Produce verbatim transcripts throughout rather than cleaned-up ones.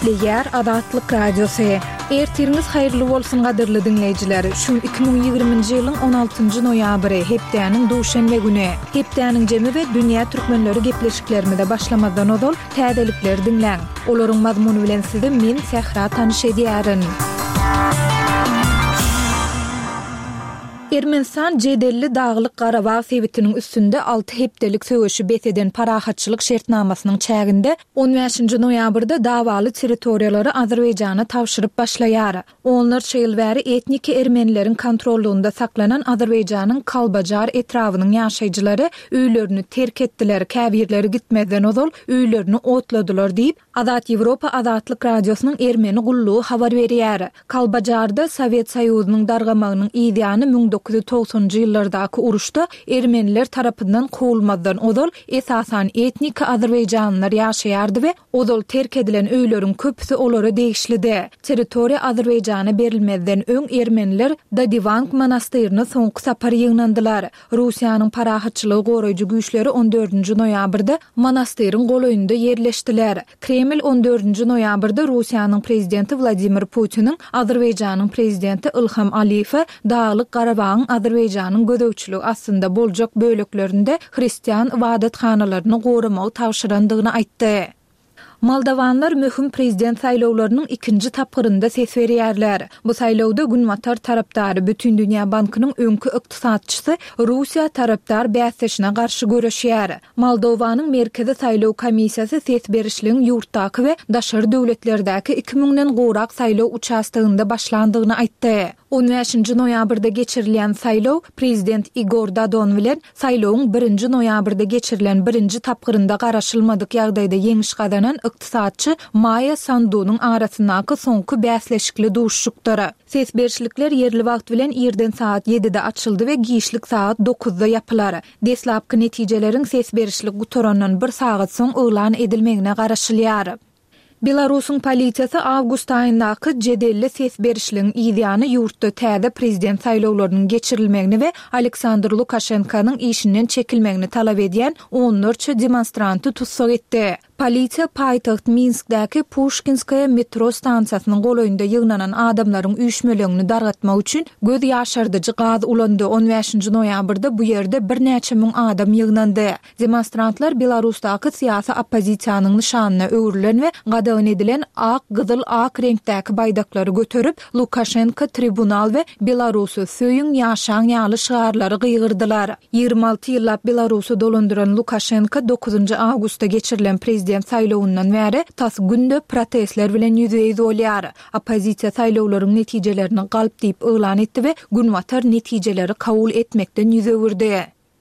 Ýer Adatlyk Radiosu. Ertiriniz hayırlı bolsun gadyrly dinleýijiler. Şu iki bin ýygrymynjy ýylyň on altynjy noýabry hepdeniň duşanbe güni. Hepdeniň jemi we dünýä türkmenleri gepleşiklerinde başlamadan odol täzelikler dinläň. Olaryň mazmuny bilen sizi men Sehra tanyş edýärin. Ermenistan Jedelli Dağlyk Garabağ sebitiniň üstünde altı hepdelik söwüşi beteden parahatçylyk şertnamasynyň çäginde on beşinji noýabrda dawaly territoriýalary Azerbaýjana tawşyryp başlaýar. Onlar şeýil bäri etnik ermenileriň kontrolluğunda saklanan Azerbaýjanyň Kalbajar etrawynyň ýaşaýjylary öýlerini terk etdiler, käbirleri gitmeden odol öýlerini otladylar diýip Azat Ýewropa Adatlyk Radiosynyň Ermeni gullugy habar berýär. Kalbajarda Sowet Soýuzynyň dargamagynyň ideýany on dokuz yüz togsonjy ýyllardaky uruşda ermeniler tarapyndan kowulmadan odol esasan etnik Azerbaýjanlylar ýaşaýardy we odol terk edilen öýleriň köpüsi olara degişlidi. Territoriýa Azerbaýjana berilmeden öň ermeniler Dadivank monastyryny soňky sapary ýygnandylar. Russiýanyň parahatçylygy goraýjy güýçleri on dördünji noýabrda monastyryň goloýunda ýerleşdiler. Kreml on dördünji noýabrda Russiýanyň prezidenti Vladimir Putiniň Azerbaýjanyň prezidenti Ilham Aliýewe Dağlyk Garabağ Azerbaýjanyň gödöwçüligi aslında boljak böleklerinde hristiýan ibadathanalaryny goramagy tawşyrandygyny aýtdy. Moldawanlar möhüm prezident saýlawlarynyň ikinji tapgyrynda ses berýärler. Bu saýlawda Günmatar tarapdary Bütün Dünýä Bankynyň öňkü ykdysatçysy Russiýa tarapdar bäsleşine garşy görüşýär. Moldowanyň merkezi saýlaw komissiýasy ses berişligiň ýurtdaky we daşary döwletlerdäki iki miňden gorak saýlaw uçastygynda başlandygyny aýtdy. on beşinji noýabrda geçirilýän saýlaw prezident Igor Dodon bilen saýlawyň birinji noýabrda geçirilen birinji tapgyrynda garaşylmadyk ýagdaýda ýeňiş gazanan ykdysatçy Maya Sandunyň arasyndaky soňky bäsleşikli duşuşdary. Ses berişlikler ýerli wagt bilen ýerden saat ýedide açyldy we giýişlik saat dokuzda ýapylar. Deslapky netijelerin ses berişlik gutorandan bir saat soň öýlan edilmegine garaşylýar. Belarusyň polisiýasy awgust aýyndaky jedelli ses berişligiň ideýany ýurtda täze prezident saýlawlarynyň geçirilmegini we Aleksandr Lukashenkanyň işinden çekilmegini talap edýän on dört demonstranty tutsak etdi. Polisiýa paýtaht Minskdäki Pushkinskaya metro stansiýasynyň goloýunda ýygnanan adamlaryň üýşmelegini dargatmak üçin göz ýaşardyjy gaz ulandy. on beşinji noýabrda bu ýerde bir näçe müň adam ýygnandy. Demonstrantlar Belarusdaky syýasy oppozisiýanyň nişanyna öwrülen we gadagan edilen ak, gyzyl, ak reňkdäki baýdaklary göterip Lukashenko tribunal we Belarusy söýüň ýaşaň ýaly şaharlary gyýgyrdylar. ýygrimi alty ýyllap Belarusy dolandyran Lukashenko dokuzunji awgustda geçirilen prezident saýlawyndan bäri tas günde protestler bilen ýüzeye bolýar. Oppozisiýa saýlawlaryň netijelerini galp diýip öýlan etdi we Günmatar netijeleri kabul etmekden ýüze berdi.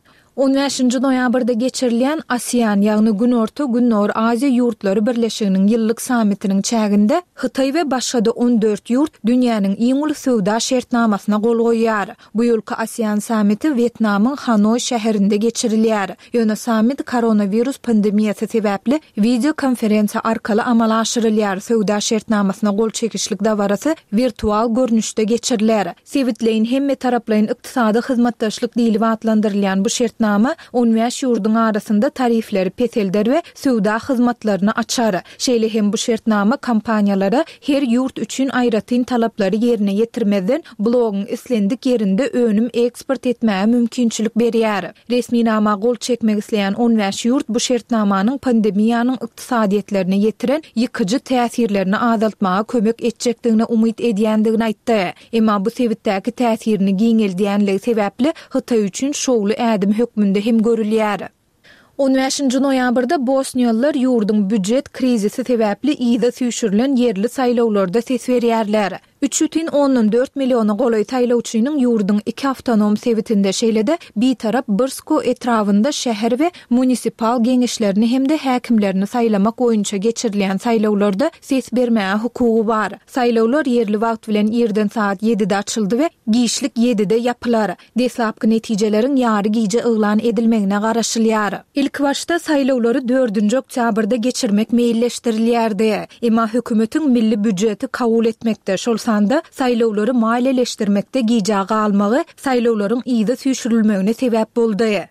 on beşinji noýabrda geçirilýän ASEAN ýagny Günorta Günnor Aziýa ýurtlary birleşiginiň ýyllyk sammitiniň çäginde Hytaý we başga da on dört ýurt dünýäniň iň uly söwda şertnamasyna gol goýýar. Bu ýylky ASEAN sammiti Vietnamyň Hanoi şäherinde geçirilýär. Ýöne sammit koronavirus pandemiýasy sebäpli video konferensiýa arkaly amala aşyrylýar. Söwda şertnamasyna gol çekişlik dawarasy virtual görnüşde geçiriler. Sewitleýin hemme taraplaryň ykdysady hyzmatdaşlyk diýilip adlandyrylýan bu şert Nama on beş ýurduň arasynda tarifleri peselder we söwda hyzmatlaryny açar. Şeýle hem bu şertnama kompaniýalary her ýurt üçin aýratyn talaplary ýerine ýetirmeden blogyň islendik ýerinde önüm eksport etmäge mümkinçilik berýär. Resmi nama gol çekmek isleýän on beş ýurt bu şertnamanyň pandemiýanyň ykdysadyetlerine ýetiren ýykyjy täsirlerini azaltmaga kömek etjekdigine umyt edýändigini aýtdy. Emma bu sewitdäki täsirini giňeldiýänligi sebäpli Hytaý üçin şowly ädim hükmünde hem görülýär. on beşinji noýabrda Bosniýalılar ýurdun büdjet krizisi sebäpli ýyda süýşürilen yerli saýlawlarda ses berýärler. üç бүтүн onuň dört miliony goloý saýlawçynyň ýurdun iki awtonom sewitinde şeýlede bir tarap Brsko etrawynda şäher we munisipal geňeşlerini hemde häkimlerini saýlamak boýunça geçirilýän saýlawlarda ses bermäge hukugy bar. Saýlawlar yerli wagt bilen ýerden saat ýedide açyldy we giýişlik ýedide ýapylar. Deslapky netijeleriň ýary giýje öýlan edilmegine garaşylýar. İlk başta saýlawlary dördünji oktýabrda geçirmek meýilleşdirilýärdi. Emma hökümetiň milli büdjeti kabul etmekde şol sanda saýlawlary maliýeleşdirmekde giýjagy almagy saýlawlaryň ýyda süýşürilmegine sebäp boldy.